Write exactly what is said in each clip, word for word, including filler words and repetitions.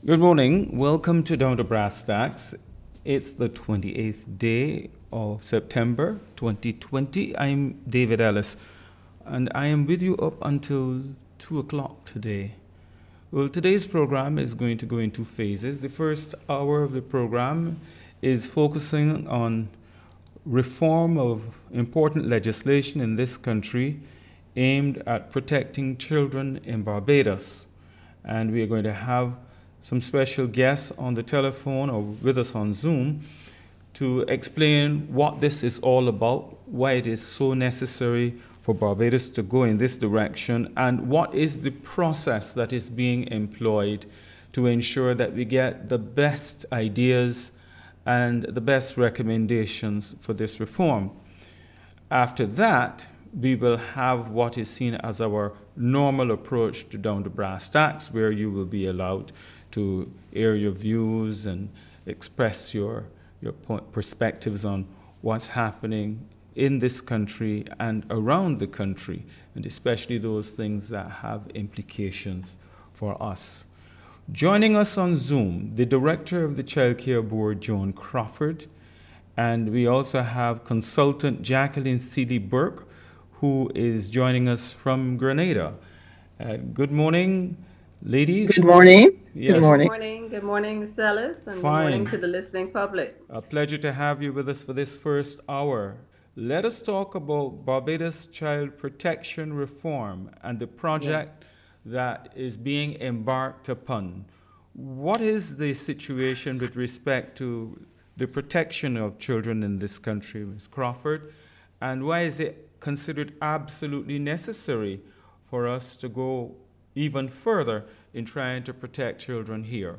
Good morning. Welcome to Down to Brass Tacks. It's the twenty-eighth day of September twenty twenty. I'm David Ellis, and I am with you up until two o'clock today. Well, today's program is going to go in two phases. The first hour of the program is focusing on reform of important legislation in this country aimed at protecting children in Barbados. And we are going to have some special guests on the telephone or with us on Zoom to explain what this is all about, why it is so necessary for Barbados to go in this direction, and what is the process that is being employed to ensure that we get the best ideas and the best recommendations for this reform. After that, we will have what is seen as our normal approach to Down to Brass Tacks, where you will be allowed to air your views and express your, your perspectives on what's happening in this country and around the country, and especially those things that have implications for us. Joining us on Zoom, the director of the Child Care Board, Joan Crawford, and we also have consultant Jacqueline Seeley Burke, who is joining us from Grenada. Uh, good morning, ladies. Good morning. Yes. Good morning. Good morning. Good morning, Mister Ellis, and Fine. Good morning to the listening public. A pleasure to have you with us for this first hour. Let us talk about Barbados Child Protection Reform and the project yeah. that is being embarked upon. What is the situation with respect to the protection of children in this country, Miz Crawford, and why is it considered absolutely necessary for us to go even further in trying to protect children here?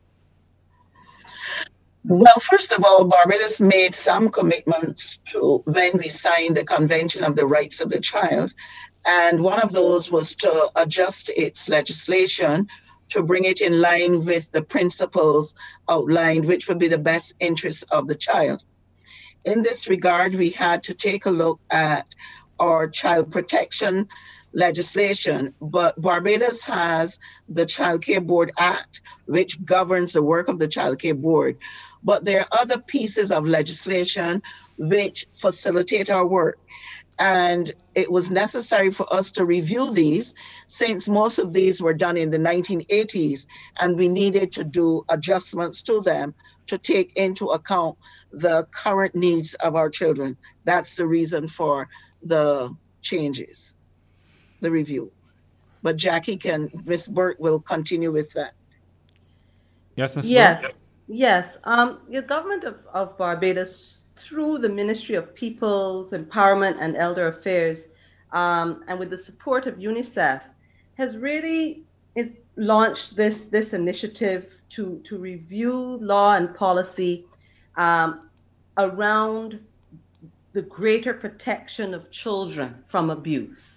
Well, first of all, Barbados made some commitments to when we signed the Convention of the Rights of the Child. And one of those was to adjust its legislation to bring it in line with the principles outlined, which would be the best interests of the child. In this regard, we had to take a look at our child protection legislation, but Barbados has the Child Care Board Act, which governs the work of the Child Care Board. But there are other pieces of legislation which facilitate our work. And it was necessary for us to review these, since most of these were done in the nineteen eighties, and we needed to do adjustments to them to take into account the current needs of our children. That's the reason for the changes, the review. But Jackie can, Miz Burke will continue with that. Yes, Miz Yes, Burke? yes. Um, the government of, of Barbados, through the Ministry of People's Empowerment and Elder Affairs, um, and with the support of UNICEF, has really is launched this, this initiative to, to review law and policy um, around the greater protection of children from abuse.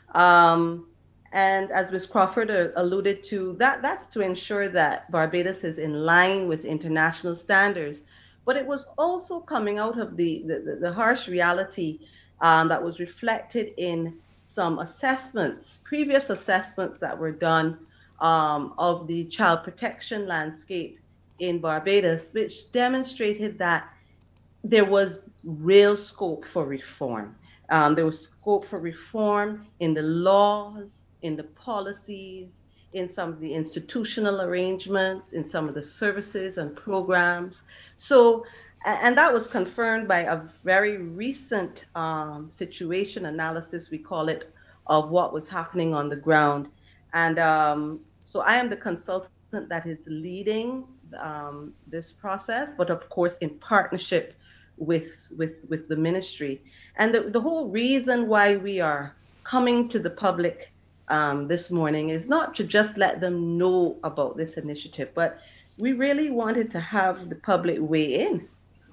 Um, and as Miz Crawford alluded to, that, that's to ensure that Barbados is in line with international standards. But it was also coming out of the, the, the harsh reality um, that was reflected in some assessments, previous assessments that were done um, of the child protection landscape in Barbados, which demonstrated that there was real scope for reform. Um, there was scope for reform in the laws, in the policies, in some of the institutional arrangements, in some of the services and programs. So, and that was confirmed by a very recent um, situation analysis, we call it, of what was happening on the ground. And um, so I am the consultant that is leading um, this process, but of course in partnership with with with the ministry. And the, the whole reason why we are coming to the public um, this morning is not to just let them know about this initiative, but we really wanted to have the public weigh in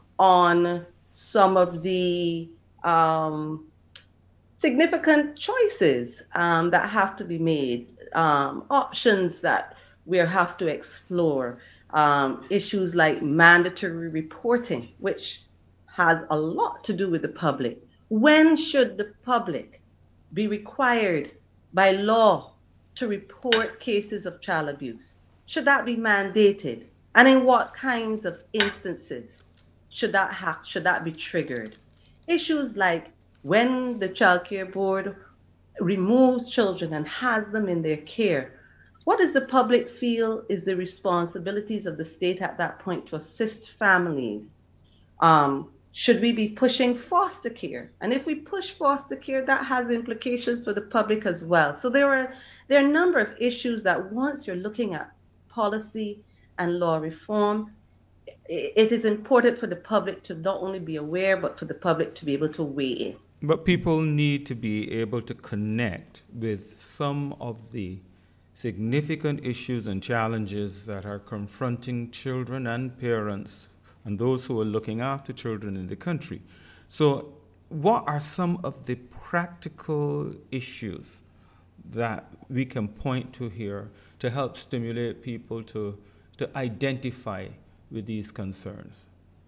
on some of the um, significant choices um, that have to be made, um, options that we have to explore, um, issues like mandatory reporting, which has a lot to do with the public. When should the public be required by law to report cases of child abuse? Should that be mandated? And in what kinds of instances should that have, should that be triggered? Issues like when the child care board removes children and has them in their care, what does the public feel is the responsibilities of the state at that point to assist families? Um, should we be pushing foster care? And if we push foster care, that has implications for the public as well. So there are there are a number of issues that once you're looking at policy and law reform, it is important for the public to not only be aware, but for the public to be able to weigh in. But people need to be able to connect with some of the significant issues and challenges that are confronting children and parents and those who are looking after children in the country. So, what are some of the practical issues that we can point to here to help stimulate people to, to identify with these concerns?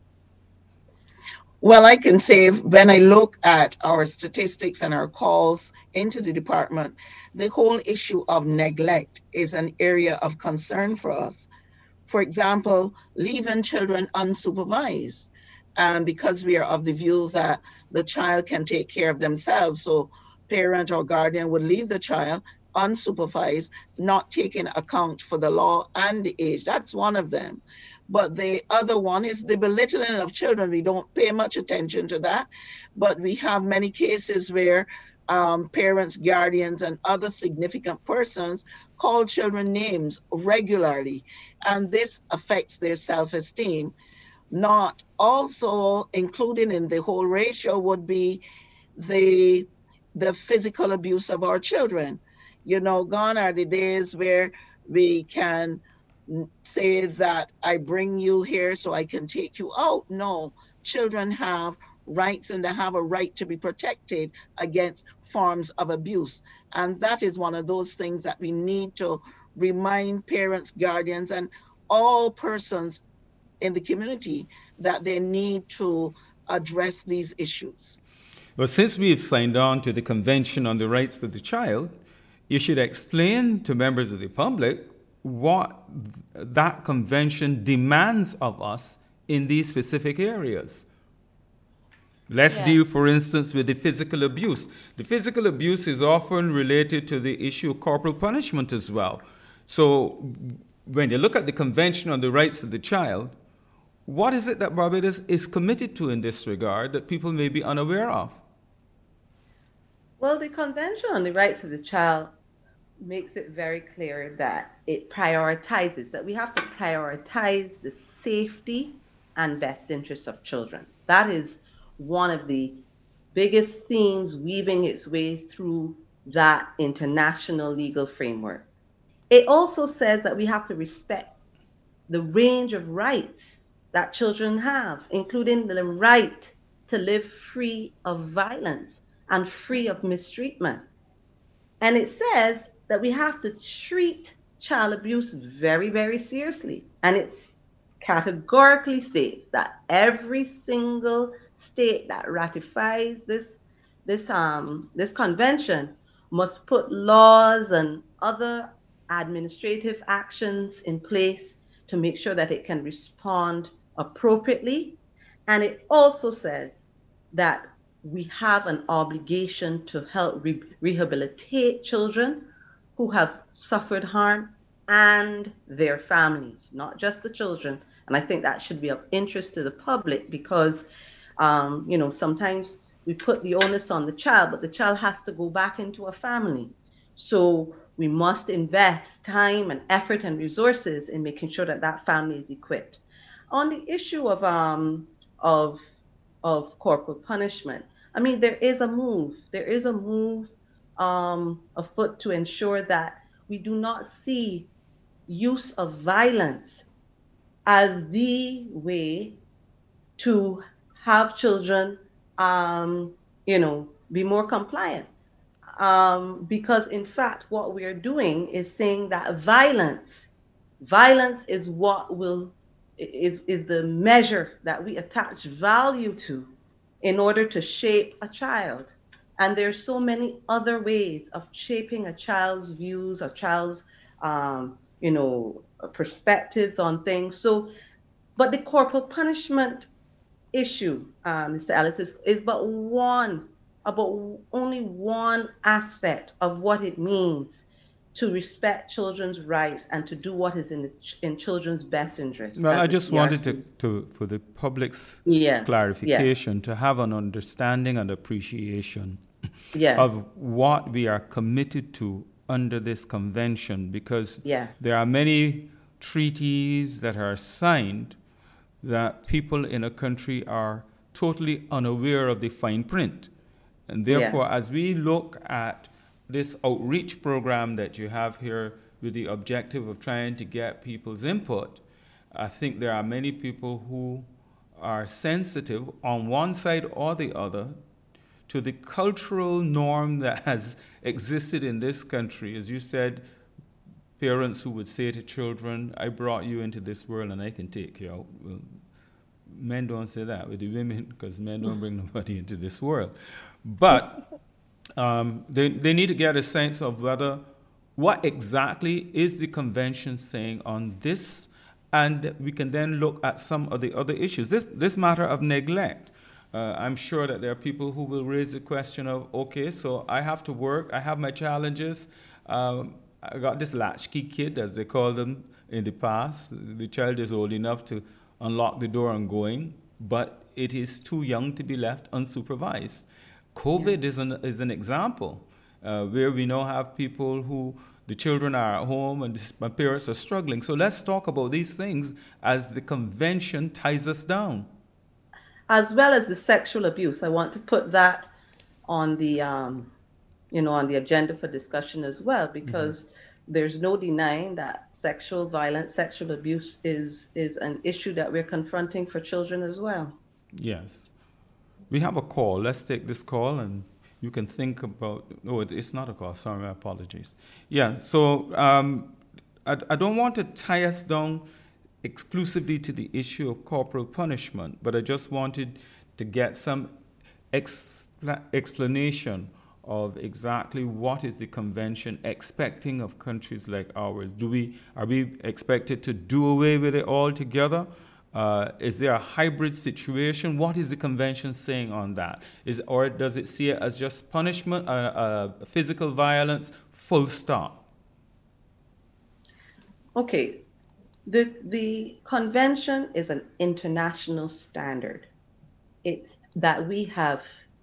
Well, I can say when I look at our statistics and our calls into the department, the whole issue of neglect is an area of concern for us. For example, leaving children unsupervised, um, because we are of the view that the child can take care of themselves. So parent or guardian would leave the child unsupervised, not taking account for the law and the age. That's one of them. But the other one is the belittling of children. We don't pay much attention to that, but we have many cases where um, parents, guardians, and other significant persons call children names regularly, and this affects their self-esteem. Not also included in the whole ratio would be the the physical abuse of our children. You know, gone are the days where we can say that I bring you here so I can take you out. No, children have rights and they have a right to be protected against forms of abuse. And that is one of those things that we need to remind parents, guardians, and all persons in the community that they need to address these issues. Well, since we've signed on to the Convention on the Rights of the Child, you should explain to members of the public what that convention demands of us in these specific areas. Let's Yes. deal, for instance, with the physical abuse. The physical abuse is often related to the issue of corporal punishment as well. So when you look at the Convention on the Rights of the Child, what is it that Barbados is committed to in this regard that people may be unaware of? Well, the Convention on the Rights of the Child makes it very clear that it prioritizes, that we have to prioritize the safety and best interests of children. That is one of the biggest themes weaving its way through that international legal framework. It also says that we have to respect the range of rights that children have, including the right to live free of violence and free of mistreatment. And it says that we have to treat child abuse very, very seriously. And it categorically states that every single state that ratifies this, this, um, this convention must put laws and other administrative actions in place to make sure that it can respond appropriately. And it also says that we have an obligation to help re- rehabilitate children who have suffered harm and their families, not just the children. And I think that should be of interest to the public because, um, you know, sometimes we put the onus on the child, but the child has to go back into a family. So we must invest time and effort and resources in making sure that that family is equipped. On the issue of um, of of corporal punishment, I mean, there is a move. There is a move um, afoot to ensure that we do not see use of violence as the way to have children, um, you know, be more compliant. Um, because in fact, what we are doing is saying that violence, violence is what will is is the measure that we attach value to in order to shape a child. And there's so many other ways of shaping a child's views, a child's, um, you know, perspectives on things. So, but the corporal punishment issue, uh, Mister Ellis, is, is but one, about only one aspect of what it means to respect children's rights and to do what is in the ch- in children's best interest. Well, I as the just wanted C R to, C. to for the public's Yeah, clarification, to have an understanding and appreciation yeah, of what we are committed to under this convention, because yeah, there are many treaties that are signed that people in a country are totally unaware of the fine print. And yeah, therefore, as we look at this outreach program that you have here with the objective of trying to get people's input, I think there are many people who are sensitive on one side or the other to the cultural norm that has existed in this country. As you said, parents who would say to children, I brought you into this world and I can take you out. Well, men don't say that with the women, because men don't bring nobody into this world. But um, they, they need to get a sense of whether, what exactly is the convention saying on this, and we can then look at some of the other issues. This, this matter of neglect, uh, I'm sure that there are people who will raise the question of, okay, so I have to work, I have my challenges, um, I got this latchkey kid, as they call them in the past. The child is old enough to unlock the door and going, but it is too young to be left unsupervised. COVID yeah. is, an, is an example uh, where we now have people who, the children are at home and this, my parents are struggling. So let's talk about these things as the convention ties us down. As well as the sexual abuse, I want to put that on the, um, you know, on the agenda for discussion as well, because mm-hmm. there's no denying that sexual violence, sexual abuse is is an issue that we're confronting for children as well. Yes. We have a call. Let's take this call and you can think about, no, it, it's not a call. Sorry, my apologies. Yeah, so um, I, I don't want to tie us down exclusively to the issue of corporal punishment, but I just wanted to get some expla- explanation of exactly what is the convention expecting of countries like ours. Do we are we expected to do away with it altogether? Uh, is there a hybrid situation? What is the convention saying on that? Is or does it see it as just punishment, uh, uh, physical violence, full stop? Okay, the the convention is an international standard. It's that we have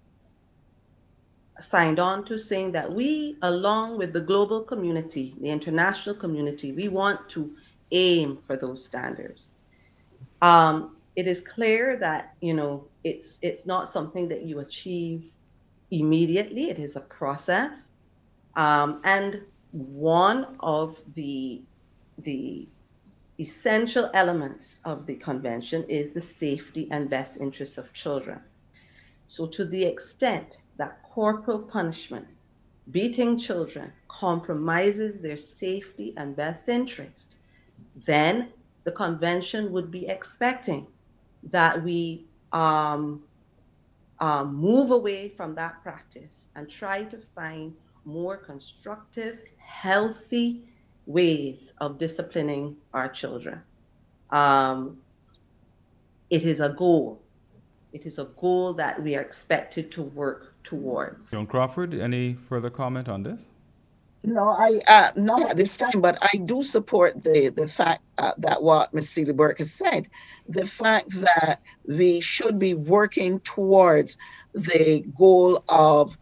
signed on to, saying that we, along with the global community, the international community, we want to aim for those standards. Um, it is clear that, you know, it's it's not something that you achieve immediately. It is a process. Um, and one of the the essential elements of the convention is the safety and best interests of children. So to the extent that corporal punishment, beating children, compromises their safety and best interest, then the convention would be expecting that we um, um, move away from that practice and try to find more constructive, healthy ways of disciplining our children. Um, it is a goal. It is a goal that we are expected to work towards. Joan Crawford, any further comment on this? No, I uh, not at this time, but I do support the the fact uh, that what Miz Celia Burke has said, the fact that we should be working towards the goal of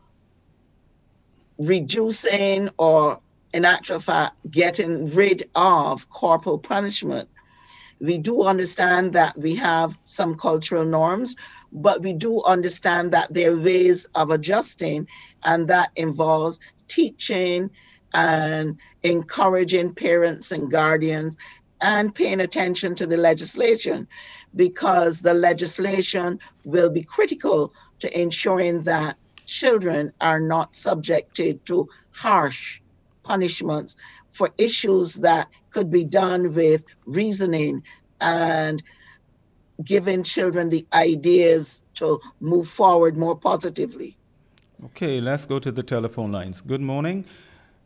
reducing, or in actual fact, getting rid of corporal punishment. We do understand that we have some cultural norms, but we do understand that there are ways of adjusting, and that involves teaching and encouraging parents and guardians and paying attention to the legislation, because the legislation will be critical to ensuring that children are not subjected to harsh punishments for issues that could be done with reasoning and giving children the ideas to move forward more positively. Okay, let's go to the telephone lines. Good morning.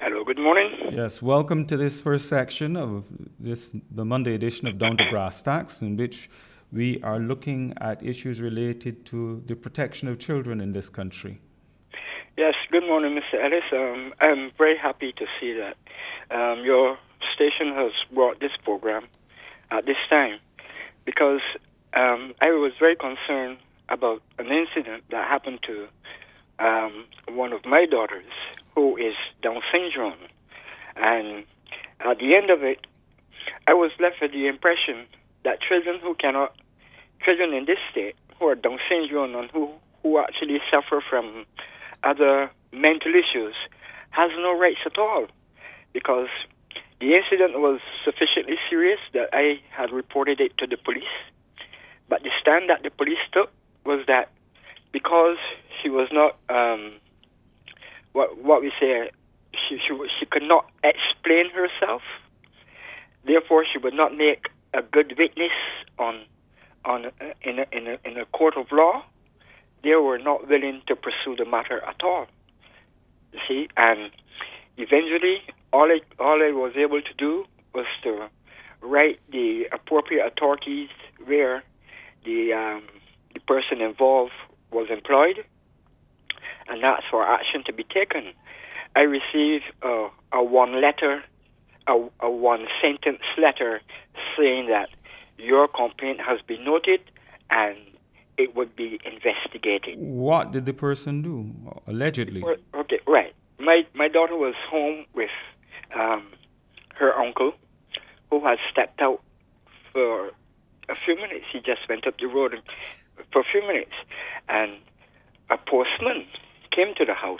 Hello, good morning. Yes, welcome to this first section of this the Monday edition of Down to Brass Tacks, in which we are looking at issues related to the protection of children in this country. Yes, good morning, Mister Ellis. Um, I'm very happy to see that um, your station has brought this program at this time, because um, I was very concerned about an incident that happened to um, one of my daughters, who is Down syndrome. And at the end of it, I was left with the impression that children who cannot, children in this state who are Down syndrome and who, who actually suffer from other mental issues has no rights at all, because the incident was sufficiently serious that I had reported it to the police. But the stand that the police took was that because she was not, um, what what we say, she, she she could not explain herself, therefore she would not make a good witness on on in a, in a, in a court of law. They were not willing to pursue the matter at all. You see, and eventually, all I all I was able to do was to write the appropriate authorities where the um, the person involved was employed, and that's for action to be taken. I received uh, a one letter, a, a one sentence letter saying that your complaint has been noted and it would be investigated. What did the person do, allegedly? Okay, right. My my daughter was home with um, her uncle, who had stepped out for a few minutes. He just went up the road and, for a few minutes, and a postman came to the house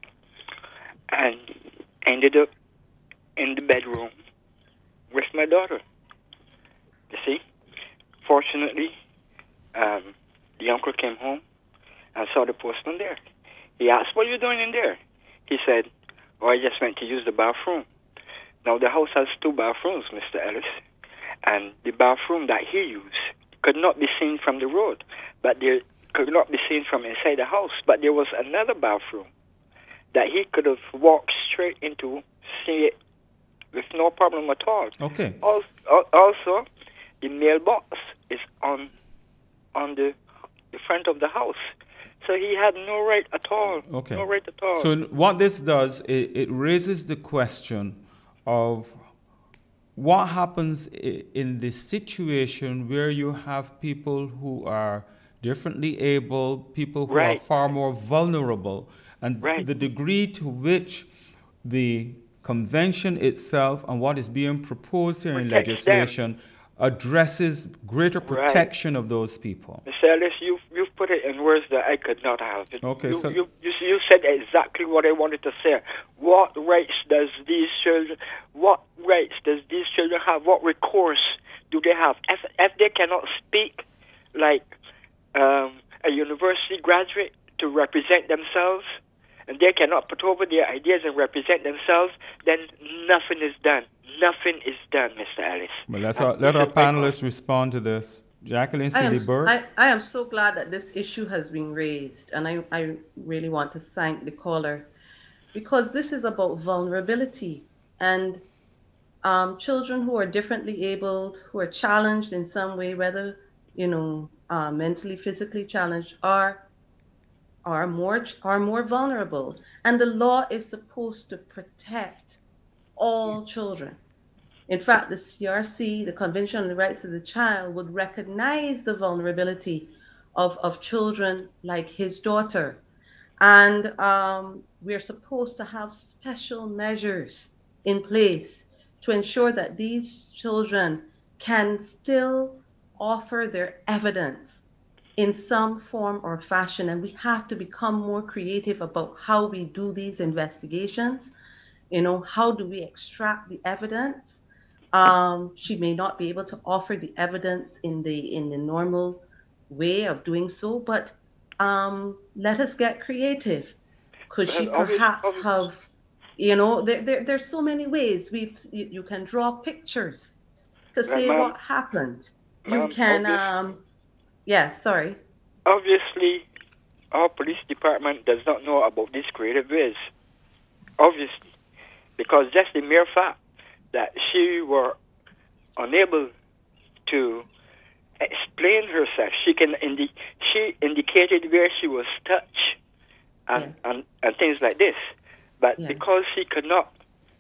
and ended up in the bedroom with my daughter. You see? Fortunately, um, the uncle came home and saw the postman there. He asked, "What are you doing in there?" He said, "Oh, I just went to use the bathroom." Now, the house has two bathrooms, Mister Ellis, and the bathroom that he used could not be seen from the road, but there could not be seen from inside the house. But there was another bathroom that he could have walked straight into, see it with no problem at all. Okay. Also, also the mailbox is on on the the front of the house. So he had no right at all. Okay. No right at all. So what this does, it, it raises the question of what happens i- in this situation where you have people who are differently able, people who Right. are far more vulnerable, and Right. the degree to which the convention itself and what is being proposed here in Protects them. legislation addresses greater Right. protection of those people. Mister Ellis, you've, you've put it in words that I could not have. Okay, you, so- you, you, you said exactly what I wanted to say. What rights does these children, what rights does these children have? What recourse do they have? If, if they cannot speak like um, a university graduate to represent themselves, and they cannot put over their ideas and represent themselves, then nothing is done. Nothing is done, Mister Ellis. Well, let's And our, let this our is my point. panelists respond to this. Jacqueline I am, Seeley-Burke. I, I am so glad that this issue has been raised, and I, I really want to thank the caller, because this is about vulnerability and um, children who are differently abled, who are challenged in some way, whether you know uh, mentally, physically challenged, are are more are more vulnerable, and the law is supposed to protect all children. In fact, the C R C, the Convention on the Rights of the Child, would recognize the vulnerability of, of children like his daughter. And um, we're supposed to have special measures in place to ensure that these children can still offer their evidence in some form or fashion. And we have to become more creative about how we do these investigations. You know, how do we extract the evidence? Um, she may not be able to offer the evidence in the in the normal way of doing so, but um, let us get creative. Could she Well, obvious- perhaps obvious- have, you know, there, there there's so many ways. We you, you can draw pictures to say ma'am, what happened. You ma'am, can, obvious- um, yeah, sorry. Obviously, our police department does not know about these creative ways. Obviously, because just the mere fact that she were unable to explain herself, she can indi- she indicated where she was touched and, yeah. and, and things like this. But yeah. because she could not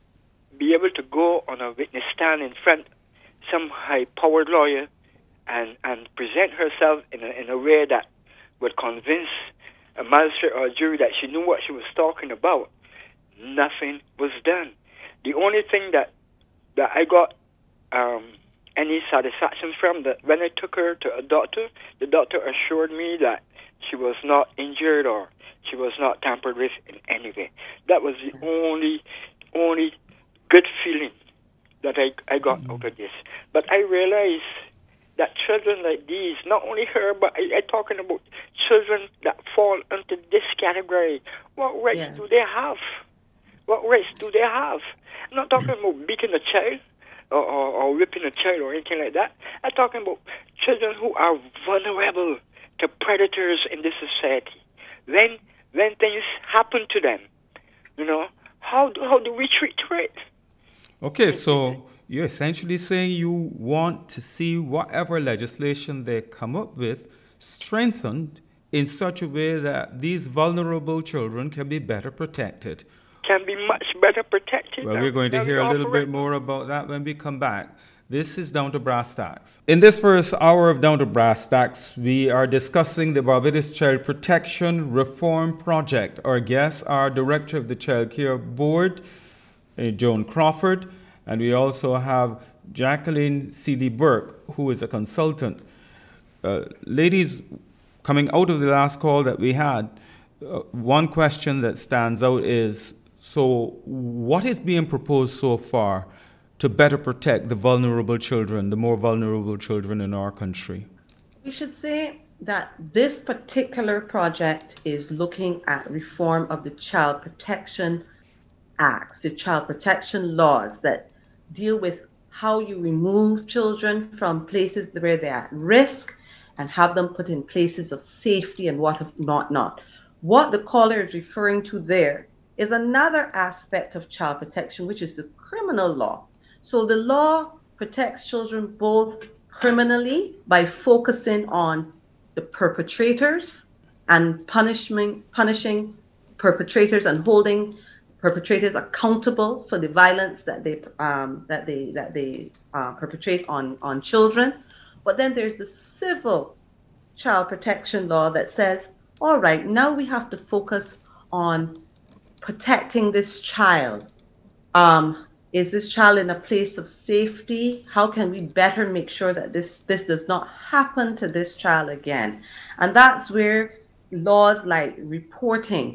be able to go on a witness stand in front some high-powered lawyer and, and present herself in a, in a way that would convince a magistrate or a jury that she knew what she was talking about, nothing was done. The only thing that that I got um, any satisfaction from, that when I took her to a doctor, the doctor assured me that she was not injured or she was not tampered with in any way. That was the only only good feeling that I, I got mm-hmm. out of this. But I realized that children like these, not only her, but I, I'm talking about children that fall into this category. What rights yeah. do they have? What rights do they have? I'm not talking about beating a child or, or, or whipping a child or anything like that. I'm talking about children who are vulnerable to predators in this society. When when things happen to them, you know, how do, how do we treat it? Okay, so you're essentially saying you want to see whatever legislation they come up with strengthened in such a way that these vulnerable children can be better protected. Can be much better protected. Well, we're going to hear a little bit more about that when we come back. This is Down to Brass Tacks. In this first hour of Down to Brass Tacks, we are discussing the Barbados Child Protection Reform Project. Our guests are Director of the Child Care Board, uh, Joan Crawford, and we also have Jacqueline Seeley Burke, who is a consultant. Uh, ladies, coming out of the last call that we had, uh, one question that stands out is, so what is being proposed so far to better protect the vulnerable children, the more vulnerable children in our country? We should say that this particular project is looking at reform of the Child Protection Acts, the child protection laws that deal with how you remove children from places where they're at risk and have them put in places of safety and what not not. What the caller is referring to there is another aspect of child protection, which is the criminal law. So the law protects children both criminally by focusing on the perpetrators and punishing punishing perpetrators and holding perpetrators accountable for the violence that they um, that they that they uh, perpetrate on on children. But then there's the civil child protection law that says, all right, now we have to focus on protecting this child. Um, is this child in a place of safety? How can we better make sure that this this does not happen to this child again? And that's where laws like reporting,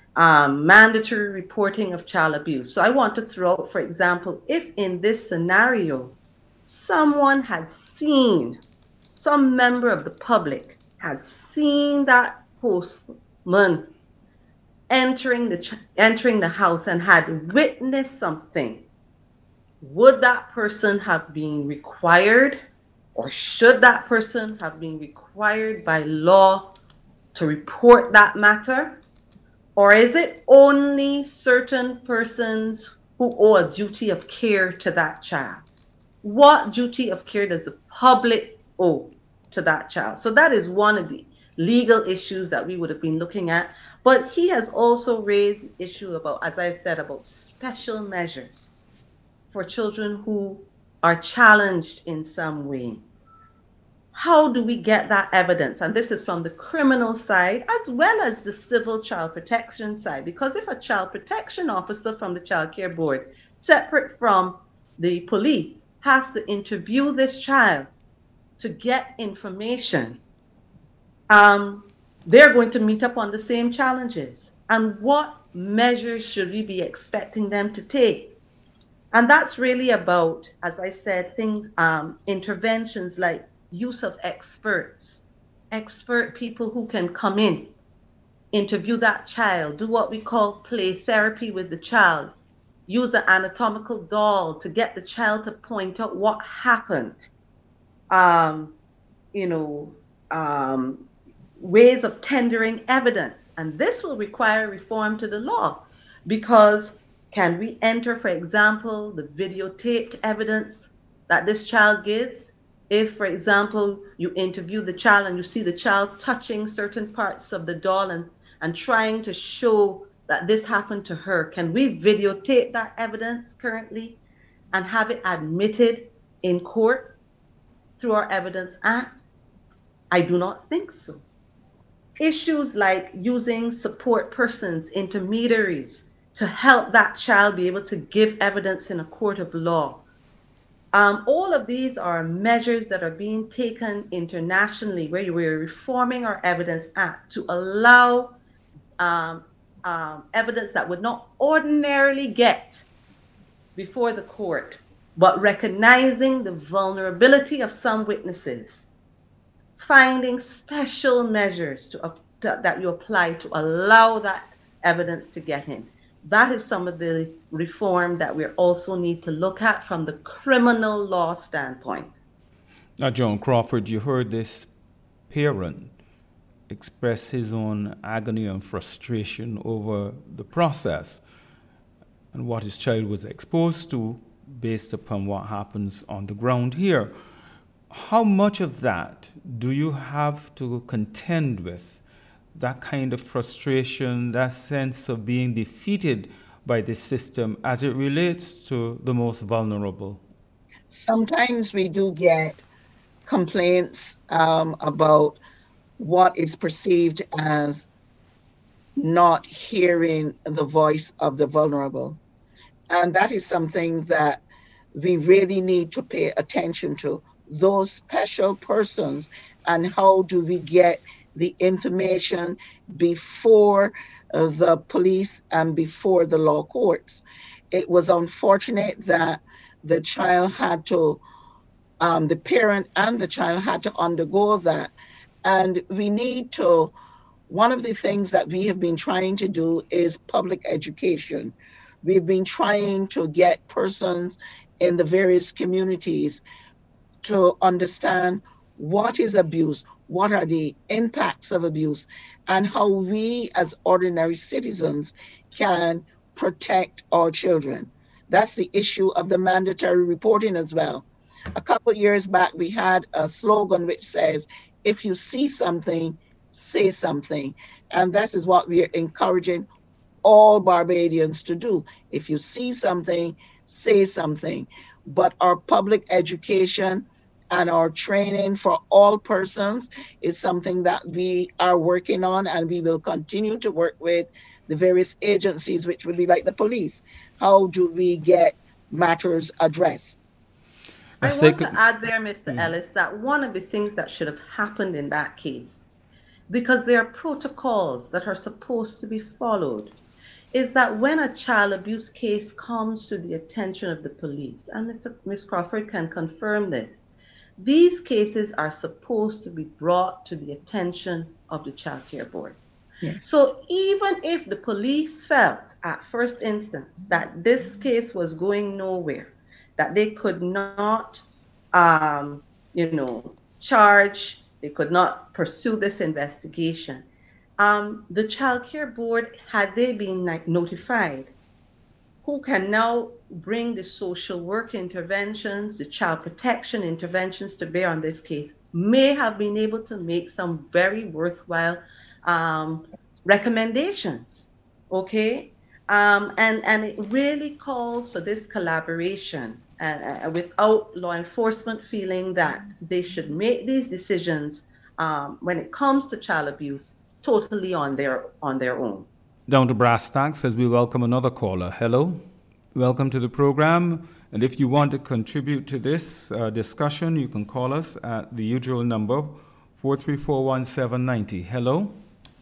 Um, mandatory reporting of child abuse. So I want to throw out, for example, if in this scenario, someone had seen, some member of the public had seen that postman entering the ch- entering the house and had witnessed something, would that person have been required, or should that person have been required by law to report that matter? Or is it only certain persons who owe a duty of care to that child? What duty of care does the public owe to that child? So that is one of the legal issues that we would have been looking at. But he has also raised the issue about, as I said, about special measures for children who are challenged in some way. How do we get that evidence? And this is from the criminal side as well as the civil child protection side. Because if a child protection officer from the Child Care Board, separate from the police, has to interview this child to get information, um, they're going to meet up on the same challenges. And what measures should we be expecting them to take? And that's really about, as I said, things, um, interventions like use of experts, expert people who can come in, interview that child, do what we call play therapy with the child, use an anatomical doll to get the child to point out what happened, um, you know, um, ways of tendering evidence. And this will require reform to the law, because Can we enter, for example, the videotaped evidence that this child gives? If, for example, you interview the child and you see the child touching certain parts of the doll and, and trying to show that this happened to her, can we videotape that evidence currently and have it admitted in court through our Evidence Act? I do not think so. Issues like using support persons, intermediaries, to help that child be able to give evidence in a court of law. Um, all of these are measures that are being taken internationally, where we're reforming our Evidence Act to allow um, um, evidence that would not ordinarily get before the court, but recognizing the vulnerability of some witnesses, finding special measures to, uh, to, that you apply to allow that evidence to get in. That is some of the reform that we also need to look at from the criminal law standpoint. Now, Joan Crawford, you heard this parent express his own agony and frustration over the process and what his child was exposed to based upon what happens on the ground here. How much of that do you have to contend with? That kind of frustration, that sense of being defeated by the system as it relates to the most vulnerable? Sometimes we do get complaints um, about what is perceived as not hearing the voice of the vulnerable. And that is something that we really need to pay attention to, those special persons, and how do we get the information before uh, the police and before the law courts. It was unfortunate that the child had to, um, the parent and the child had to undergo that. And we need to, one of the things that we have been trying to do is public education. We've been trying to get persons in the various communities to understand what is abuse, what are the impacts of abuse, and how we as ordinary citizens can protect our children. That's the issue of the mandatory reporting as well. A couple of years back, we had a slogan which says, if you see something, say something. And that is what we are encouraging all Barbadians to do. If you see something, say something. But our public education and our training for all persons is something that we are working on, and we will continue to work with the various agencies, which would be like the police. How do we get matters addressed? I want to add there, Mister Mm. Ellis, that one of the things that should have happened in that case, because there are protocols that are supposed to be followed, is that when a child abuse case comes to the attention of the police, and Mister Miz Crawford can confirm this, these cases are supposed to be brought to the attention of the Child Care Board. Yes. So even if the police felt at first instance that this case was going nowhere, that they could not, um, you know, charge, they could not pursue this investigation, um, the Child Care Board, had they been notified, who can now bring the social work interventions, the child protection interventions to bear on this case, may have been able to make some very worthwhile um, recommendations, okay? Um, and, and it really calls for this collaboration uh, uh, without law enforcement feeling that they should make these decisions um, when it comes to child abuse totally on their, on their own. Down to brass tacks as we welcome another caller. Hello, welcome to the program. And if you want to contribute to this uh, discussion, you can call us at the usual number, four three four, one seven nine zero. Hello,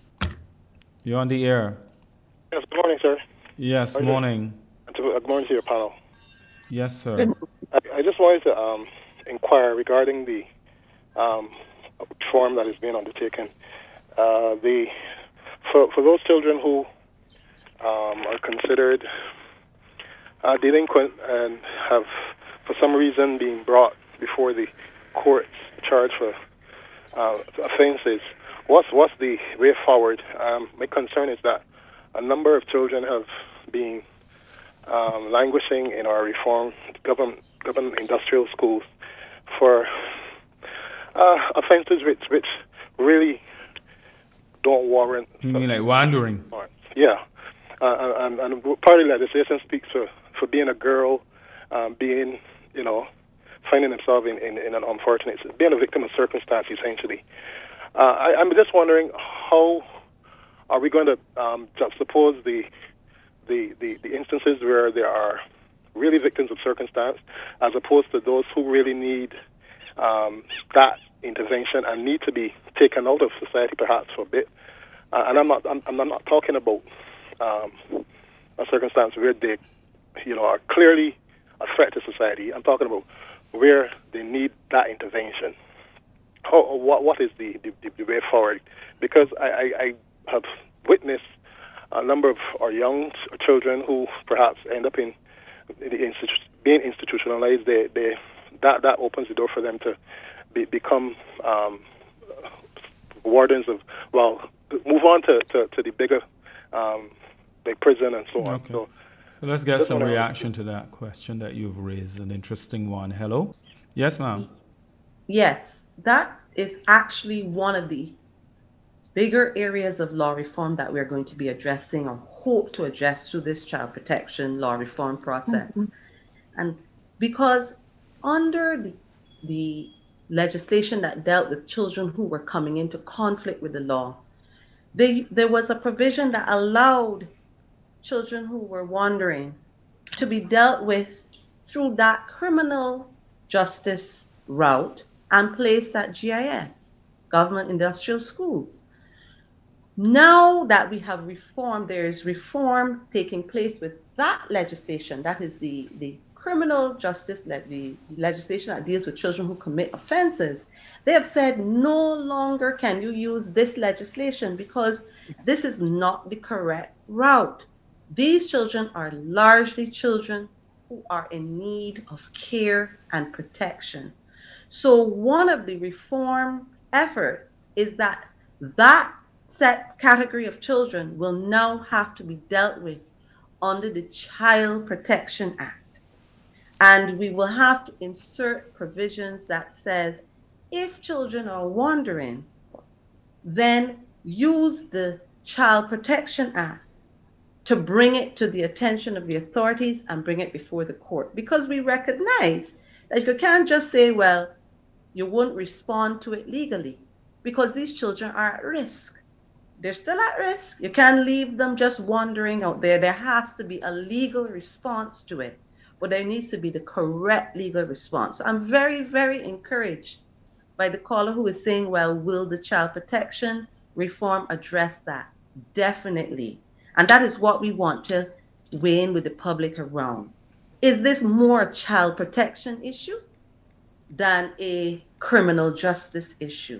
you're on the air. Yes, good morning, sir. Yes, good morning. Good morning to your panel. Yes, sir. I, I just wanted to um, inquire regarding the um, reform that is being undertaken. Uh, the for for those children who um, are considered uh, delinquent and have, for some reason, been brought before the courts charged for uh, offenses, what's what's the way forward? Um, my concern is that a number of children have been um, languishing in our reform government, government industrial schools for uh, offenses which, which really don't warrant. You mean like wandering? Yeah. Uh, and, and part of the legislation speaks for, for being a girl, um, being, you know, finding themselves in, in, in an unfortunate, being a victim of circumstance, essentially. Uh, I, I'm just wondering, how are we going to um, juxtapose the, the, the, the instances where there are really victims of circumstance as opposed to those who really need um, that intervention and need to be taken out of society perhaps for a bit. Uh, and I'm not, I'm, I'm not talking about um, a circumstance where they, you know, are clearly a threat to society. I'm talking about where they need that intervention. How, what, what is the, the, the way forward? Because I, I, I have witnessed a number of our young children who perhaps end up in, in the institu- being institutionalized. They, they, that, that opens the door for them to be, become um, wardens of, well, move on to, to, to the bigger um, like prison and so on. Okay. So, So let's get some reaction to that question that you've raised, an interesting one. Hello? Yes, ma'am. Yes, that is actually one of the bigger areas of law reform that we're going to be addressing or hope to address through this child protection law reform process. Mm-hmm. And because under the, the legislation that dealt with children who were coming into conflict with the law, they, there was a provision that allowed children who were wandering to be dealt with through that criminal justice route and placed at G I S, Government Industrial School. Now that we have reformed, there is reform taking place with that legislation. That is the, the criminal justice, the legislation that deals with children who commit offenses. They have said no longer can you use this legislation because this is not the correct route. These children are largely children who are in need of care and protection. So one of the reform efforts is that that set category of children will now have to be dealt with under the Child Protection Act. And we will have to insert provisions that says if children are wandering, then use the Child Protection Act to bring it to the attention of the authorities and bring it before the court. Because we recognize that you can't just say, well, you won't respond to it legally, because these children are at risk. They're still at risk. You can't leave them just wandering out there. There has to be a legal response to it, but there needs to be the correct legal response. So I'm very, very encouraged by the caller who is saying, well, will the child protection reform address that? Definitely. And that is what we want to weigh in with the public around. Is this more a child protection issue than a criminal justice issue?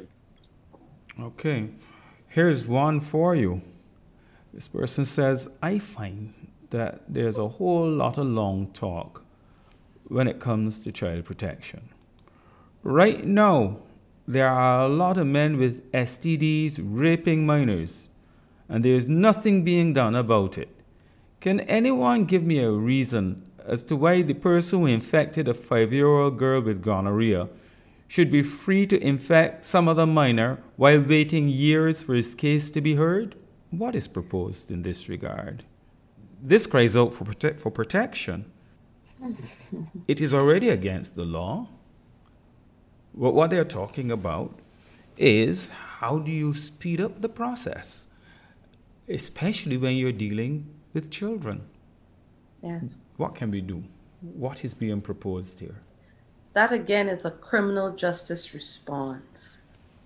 Okay, here's one for you. This person says, I find that there's a whole lot of long talk when it comes to child protection. Right now, there are a lot of men with S T Ds raping minors, and there's nothing being done about it. Can anyone give me a reason as to why the person who infected a five-year-old girl with gonorrhea should be free to infect some other minor while waiting years for his case to be heard? What is proposed in this regard? This cries out for, prote- for protection. It is already against the law. What, what they're talking about is how do you speed up the process, especially when you're dealing with children. Yeah. What can we do? What is being proposed here? That again is a criminal justice response.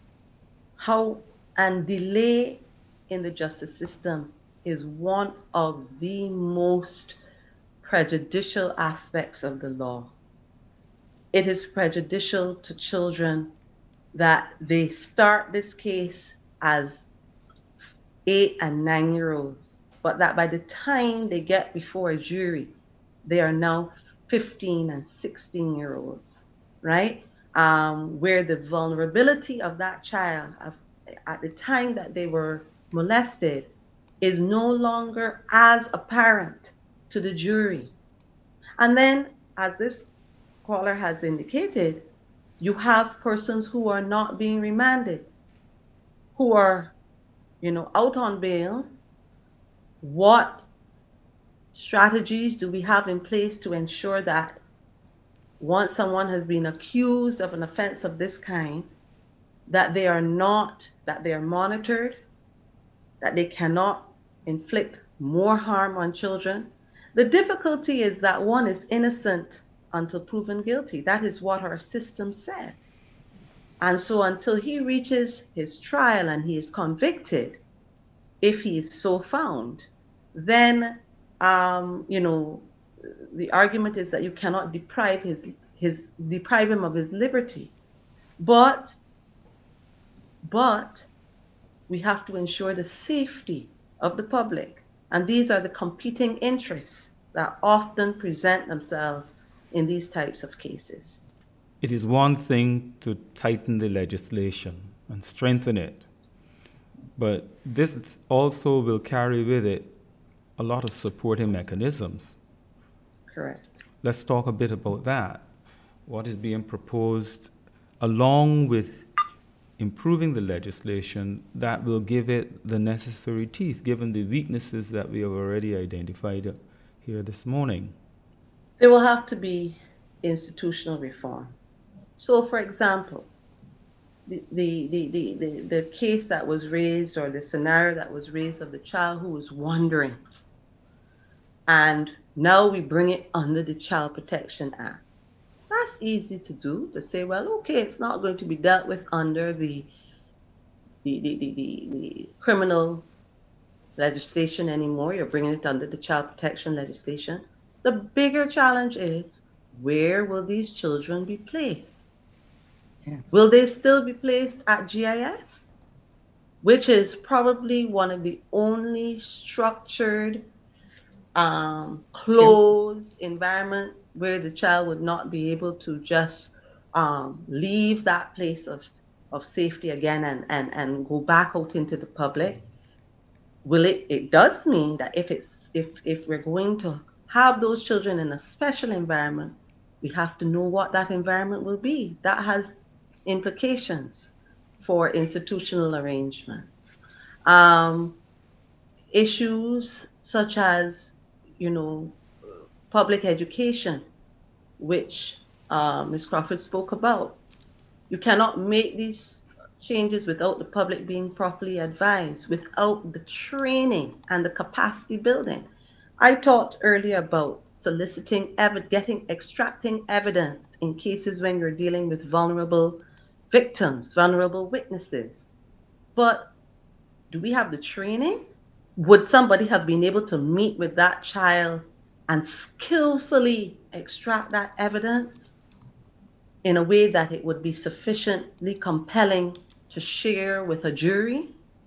How and delay in the justice system is one of the most prejudicial aspects of the law. It is prejudicial to children that they start this case as eight and nine year olds, but that by the time they get before a jury, they are now fifteen and sixteen year olds, right? Um, where the vulnerability of that child of, at the time that they were molested is no longer as apparent to the jury. And then, as this caller has indicated, you have persons who are not being remanded, who are, you know, out on bail. What strategies do we have in place to ensure that once someone has been accused of an offense of this kind, that they are not, that they are monitored, that they cannot inflict more harm on children? The difficulty is that one is innocent until proven guilty. That is what our system says. And so until he reaches his trial and he is convicted, if he is so found, then, um, you know, the argument is that you cannot deprive his, his, deprive him of his liberty. But, but we have to ensure the safety of the public. And these are the competing interests that often present themselves in these types of cases. It is one thing to tighten the legislation and strengthen it, but this also will carry with it a lot of supporting mechanisms. Correct. Let's talk a bit about that. What is being proposed along with improving the legislation that will give it the necessary teeth, given the weaknesses that we have already identified here this morning? There will have to be institutional reform. So, for example, the, the, the, the, the, the case that was raised, or the scenario that was raised of the child who was wandering, and now we bring it under the Child Protection Act. That's easy to do, to say, well, okay, it's not going to be dealt with under the, the, the, the, the, the criminal legislation anymore. You're bringing it under the child protection legislation. The bigger challenge is, where will these children be placed? Yes. Will they still be placed at G I S, which is probably one of the only structured, um, closed environment where the child would not be able to just um, leave that place of, of safety again and, and, and go back out into the public? Will it, it does mean that if it's if if we're going to have those children in a special environment, we have to know what that environment will be. That has implications for institutional arrangement. Um, issues such as, you know, public education, which uh, Miz Crawford spoke about. You cannot make these changes without the public being properly advised, without the training and the capacity building. I talked earlier about soliciting, ev- getting, extracting evidence in cases when you're dealing with vulnerable victims, vulnerable witnesses. But do we have the training? Would somebody have been able to meet with that child and skillfully extract that evidence in a way that it would be sufficiently compelling to share with a jury?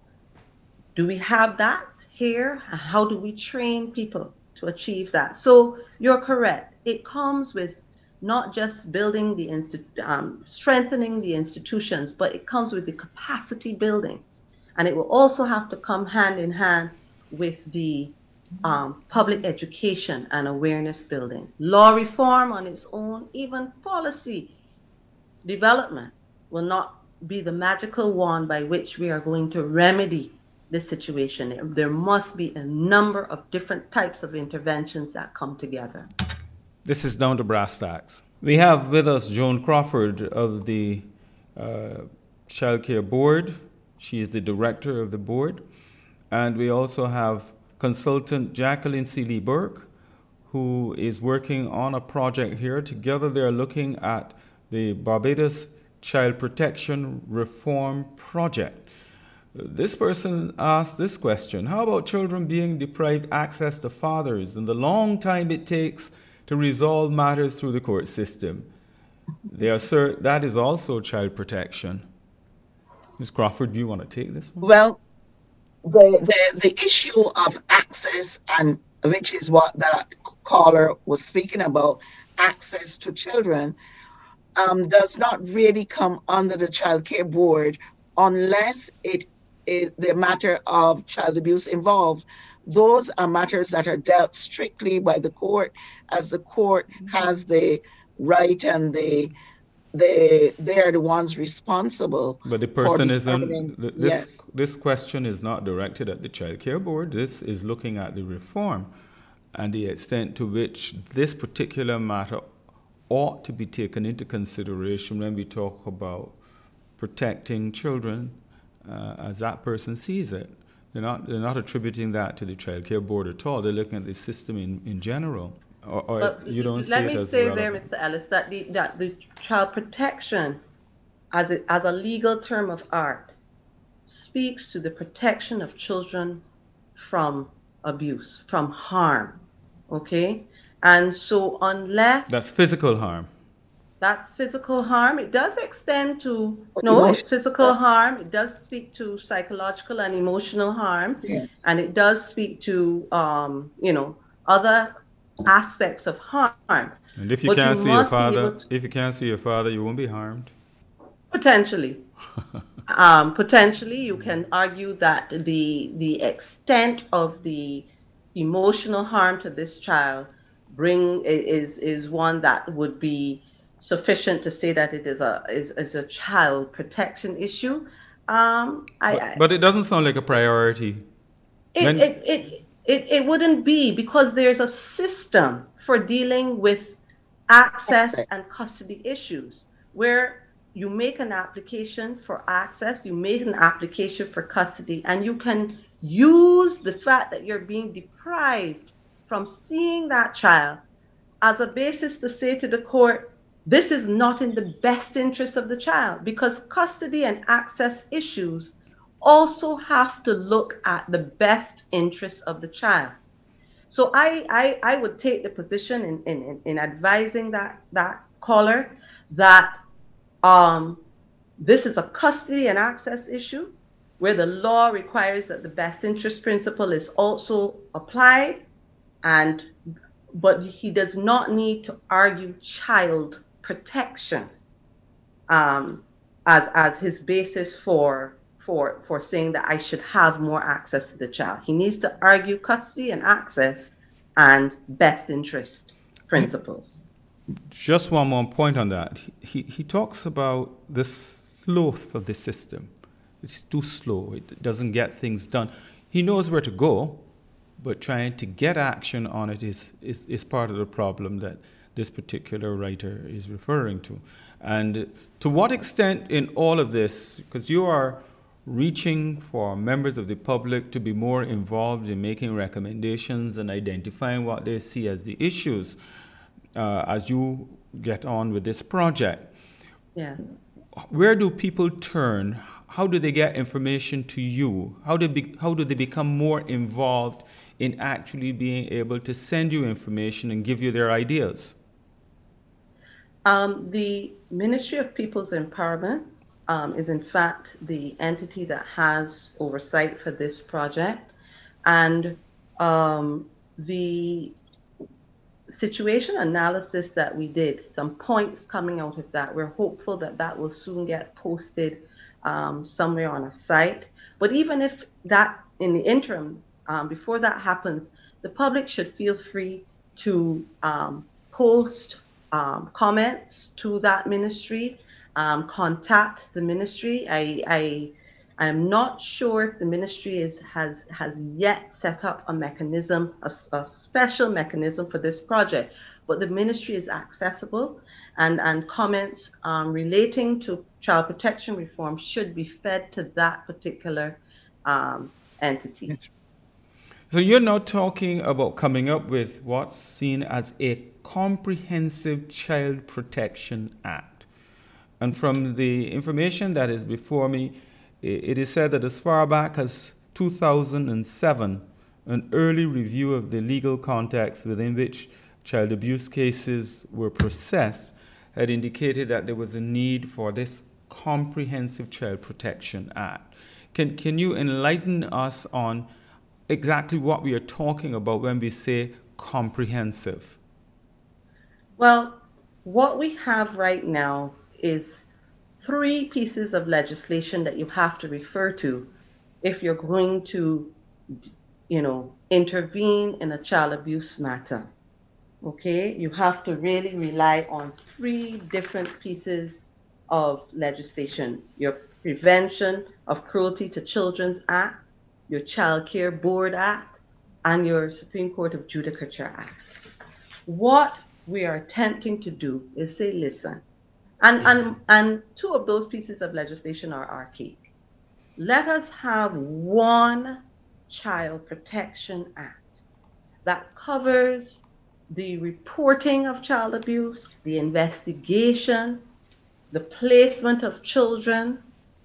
Do we have that here? How do we train people to achieve that? So you're correct. It comes with not just building the, insti- um, strengthening the institutions, but it comes with the capacity building. And it will also have to come hand in hand with the um, public education and awareness building. Law reform on its own, even policy development, will not be the magical wand by which we are going to remedy this situation. There must be a number of different types of interventions that come together. This is Down to Brass Tacks. We have with us Joan Crawford of the uh, Child Care Board. She is the director of the board. And we also have consultant Jacqueline Seeley Burke, who is working on a project here. Together they are looking at the Barbados Child Protection Reform Project. This person asked this question: how about children being deprived access to fathers and the long time it takes to resolve matters through the court system? They assert that is also child protection. Miz Crawford, do you want to take this one? Well, the, the, the issue of access, and which is what that caller was speaking about, access to children, um, does not really come under the Child Care Board unless it is the matter of child abuse involved. those are matters that are dealt strictly by the court, as the court has the right and the they they are the ones responsible. But the for person determining. isn't, th- this, Yes, this question is not directed at the Child Care Board. This is looking at the reform and the extent to which this particular matter ought to be taken into consideration when we talk about protecting children uh, as that person sees it. They're not, they're not attributing that to the Child Care Board at all. They're looking at the system in, in general. Or, or But you don't see let it me as say relevant. there, Mister Ellis, that the, that the child protection as a, as a legal term of art speaks to the protection of children from abuse, from harm, okay? And so unless That's physical harm. that's physical harm, it does extend to, But no, it's emotion- physical harm, it does speak to psychological and emotional harm, yeah. and it does speak to, um, you know, other aspects of harm. And if you But can't you see your must be father, able to- if you can't see your father, you won't be harmed. Potentially. um, potentially, you can argue that the the extent of the emotional harm to this child bring is is one that would be sufficient to say that it is a is, is a child protection issue. Um, I, But, I but it doesn't sound like a priority. it, when- it, it, it, it wouldn't be, because there's a system for dealing with access Okay. and custody issues where you make an application for access, you make an application for custody, and you can use the fact that you're being deprived from seeing that child as a basis to say to the court, this is not in the best interest of the child, because custody and access issues also have to look at the best interest of the child. So I, I, I would take the position in, in, in advising that, that caller that um, this is a custody and access issue where the law requires that the best interest principle is also applied, and but he does not need to argue child protection um, as, as his basis for for for saying that I should have more access to the child. He needs to argue custody and access and best interest principles. Just one more point on that. He, he talks about the sloth of the system. It's too slow. It doesn't get things done. He knows where to go, but trying to get action on it is, is, is part of the problem that this particular writer is referring to. And to what extent in all of this, because you are reaching for members of the public to be more involved in making recommendations and identifying what they see as the issues uh, as you get on with this project. Yeah. Where do people turn? How do they get information to you? How do, be, how do they become more involved in actually being able to send you information and give you their ideas? Um, the Ministry of People's Empowerment um, is in fact the entity that has oversight for this project, and um, the situation analysis that we did, some points coming out of that, we're hopeful that that will soon get posted um, somewhere on a site. But even if that, in the interim, um, before that happens, the public should feel free to um, post um, comments to that ministry, um, contact the ministry. I, I I am not sure if the ministry is has has yet set up a mechanism, a, a special mechanism for this project, but the ministry is accessible, and and comments um, relating to child protection reform should be fed to that particular um, entity. So you're now talking about coming up with what's seen as a comprehensive Child Protection Act. And from the information that is before me, it is said that as far back as two thousand seven, an early review of the legal context within which child abuse cases were processed had indicated that there was a need for this comprehensive Child Protection Act. Can, can you enlighten us on exactly what we are talking about when we say comprehensive? Well, what we have right now is three pieces of legislation that you have to refer to if you're going to you know, intervene in a child abuse matter. Okay, you have to really rely on three different pieces of legislation: your Prevention of Cruelty to Children Act, your Child Care Board Act, and your Supreme Court of Judicature Act. What we are attempting to do is say, listen, and, and, and two of those pieces of legislation are archaic. Let us have one Child Protection Act that covers the reporting of child abuse, the investigation, the placement of children,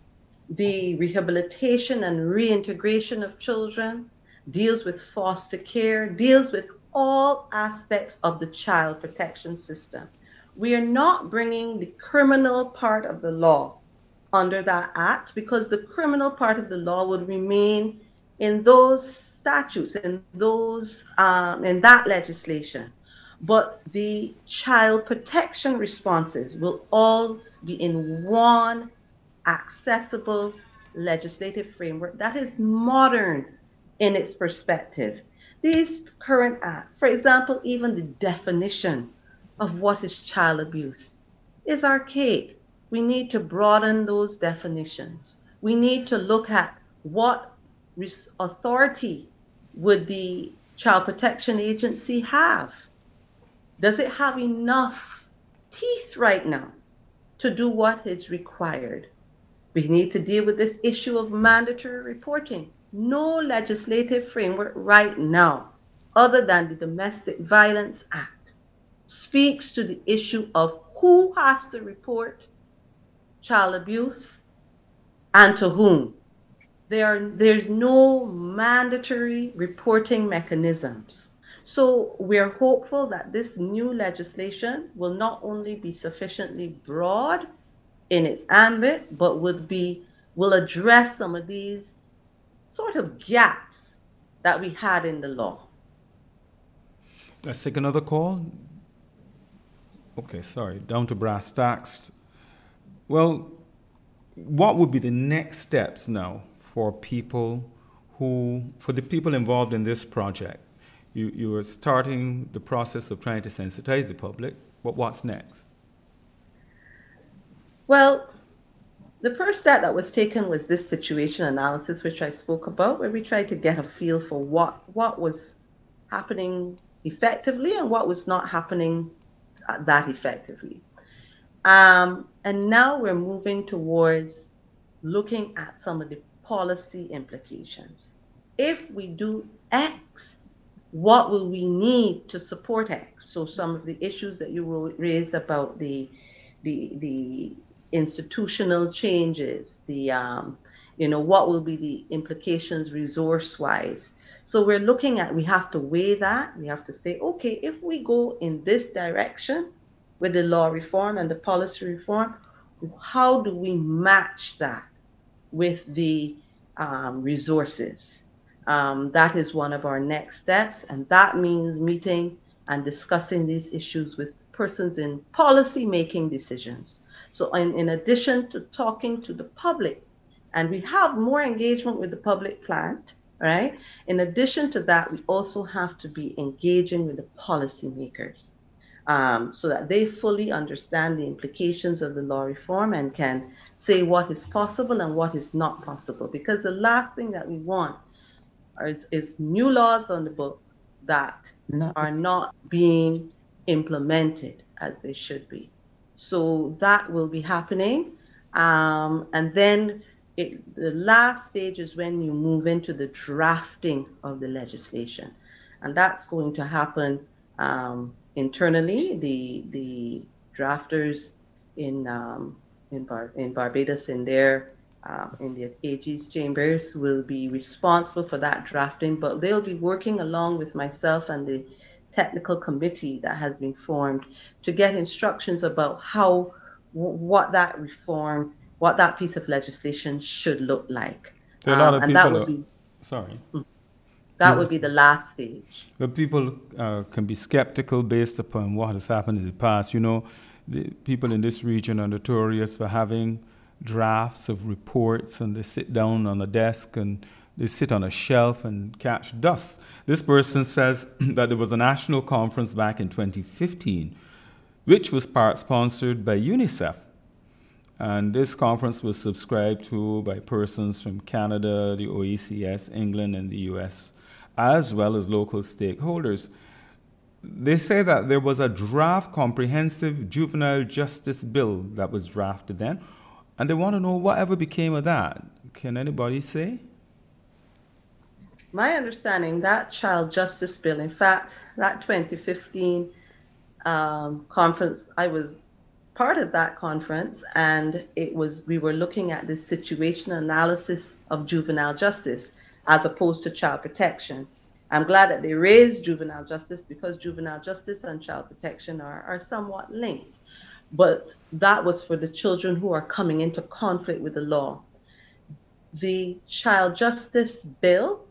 the rehabilitation and reintegration of children, deals with foster care, deals with all aspects of the child protection system. We are not bringing the criminal part of the law under that act, because the criminal part of the law would remain in those statutes, in those um, in that legislation. But the child protection responses will all be in one accessible legislative framework that is modern in its perspective. These current acts, for example, even the definition of what is child abuse is archaic. We need to broaden those definitions. We need to look at what authority would the Child Protection Agency have? Does it have enough teeth right now to do what is required? We need to deal with this issue of mandatory reporting. No legislative framework right now, other than the Domestic Violence Act, speaks to the issue of who has to report child abuse and to whom. There are, there's no mandatory reporting mechanisms. So we're hopeful that this new legislation will not only be sufficiently broad in its ambit, but would be, will address some of these sort of gaps that we had in the law. Let's take another call. Okay, sorry, down to brass tacks. Well, what would be the next steps now for people who, for the people involved in this project? You, you are starting the process of trying to sensitize the public, but what's next? Well, the first step that was taken was this situation analysis, which I spoke about, where we tried to get a feel for what, what was happening effectively and what was not happening that effectively. Um, and now we're moving towards looking at some of the policy implications. If we do X, what will we need to support X? So some of the issues that you raised about the the the institutional changes, the um, you know, what will be the implications resource-wise? So we're looking at, we have to weigh that. We have to say, okay, if we go in this direction with the law reform and the policy reform, how do we match that with the um, resources? Um, that is one of our next steps, and that means meeting and discussing these issues with persons in policy-making decisions. So in, in addition to talking to the public, and we have more engagement with the public planned, right? In addition to that, we also have to be engaging with the policymakers um, so that they fully understand the implications of the law reform and can say what is possible and what is not possible. Because the last thing that we want is, is new laws on the book that no. are not being implemented as they should be. So that will be happening. Um, and then it, the last stage is when you move into the drafting of the legislation. And that's going to happen um, internally. The the drafters in um, in, Bar- in Barbados, in their um, in the A G's chambers, will be responsible for that drafting, but they'll be working along with myself and the technical committee that has been formed to get instructions about how, w- what that reform, what that piece of legislation should look like. So a lot of um, and people that would are, be, sorry. That would be the last stage. But people uh, can be skeptical based upon what has happened in the past. You know, the people in this region are notorious for having drafts of reports, and they sit down on a desk and they sit on a shelf and catch dust. This person says that there was a national conference back in twenty fifteen, which was part sponsored by UNICEF. And this conference was subscribed to by persons from Canada, the O E C S, England, and the U S, as well as local stakeholders. They say that there was a draft comprehensive juvenile justice bill that was drafted then, and they want to know whatever became of that. Can anybody say? My understanding, that child justice bill, in fact, that twenty fifteen um, conference, I was part of that conference, and it was we were looking at the situation analysis of juvenile justice as opposed to child protection. I'm glad that they raised juvenile justice because juvenile justice and child protection are, are somewhat linked. But that was for the children who are coming into conflict with the law. The child justice bill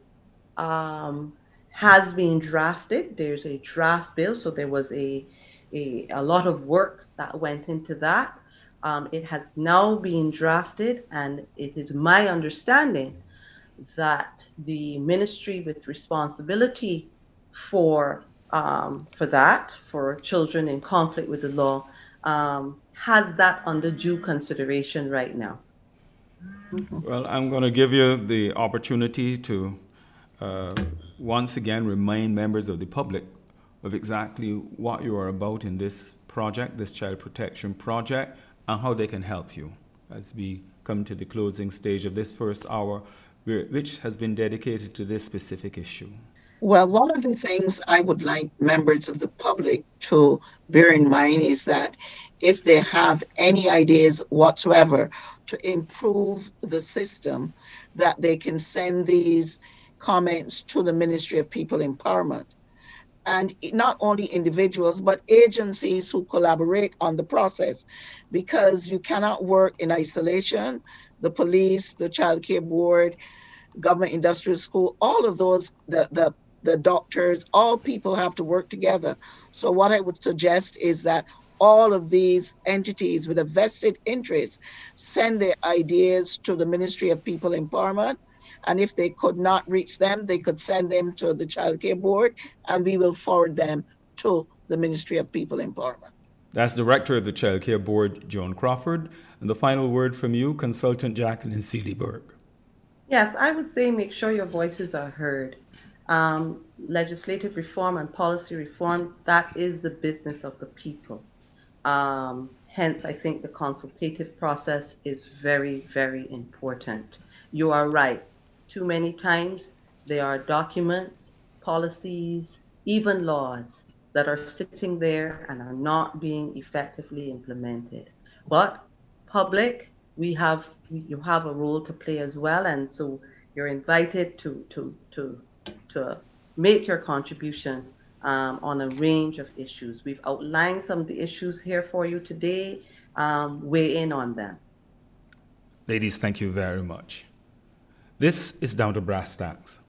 um, has been drafted. There's a draft bill, so there was a, a, a lot of work that went into that. Um, it has now been drafted, and it is my understanding that the ministry with responsibility for um, for that, for children in conflict with the law, um, has that under due consideration right now. Mm-hmm. Well, I'm going to give you the opportunity to uh, once again remind members of the public of exactly what you are about in this project, this child protection project, and how they can help you as we come to the closing stage of this first hour, which has been dedicated to this specific issue. Well, one of the things I would like members of the public to bear in mind is that if they have any ideas whatsoever to improve the system, that they can send these comments to the Ministry of People Empowerment. And not only individuals, but agencies who collaborate on the process, because you cannot work in isolation. The police, the Child Care Board, Government Industrial School, all of those, the, the, the doctors, all people have to work together. So what I would suggest is that all of these entities with a vested interest send their ideas to the Ministry of People Empowerment. And if they could not reach them, they could send them to the Child Care Board, and we will forward them to the Ministry of People Empowerment. That's Director of the Child Care Board, Joan Crawford. And the final word from you, Consultant Jacqueline Seeley-Burke. Yes, I would say make sure your voices are heard. Um, legislative reform and policy reform, that is the business of the people. Um, hence, I think the consultative process is very, very important. You are right. Too many times there are documents, policies, even laws that are sitting there and are not being effectively implemented. But public, we have you have a role to play as well, and so you're invited to to to to make your contribution um, on a range of issues. We've outlined some of the issues here for you today. Um, weigh in on them. Ladies, thank you very much. This is Down to Brass Tacks.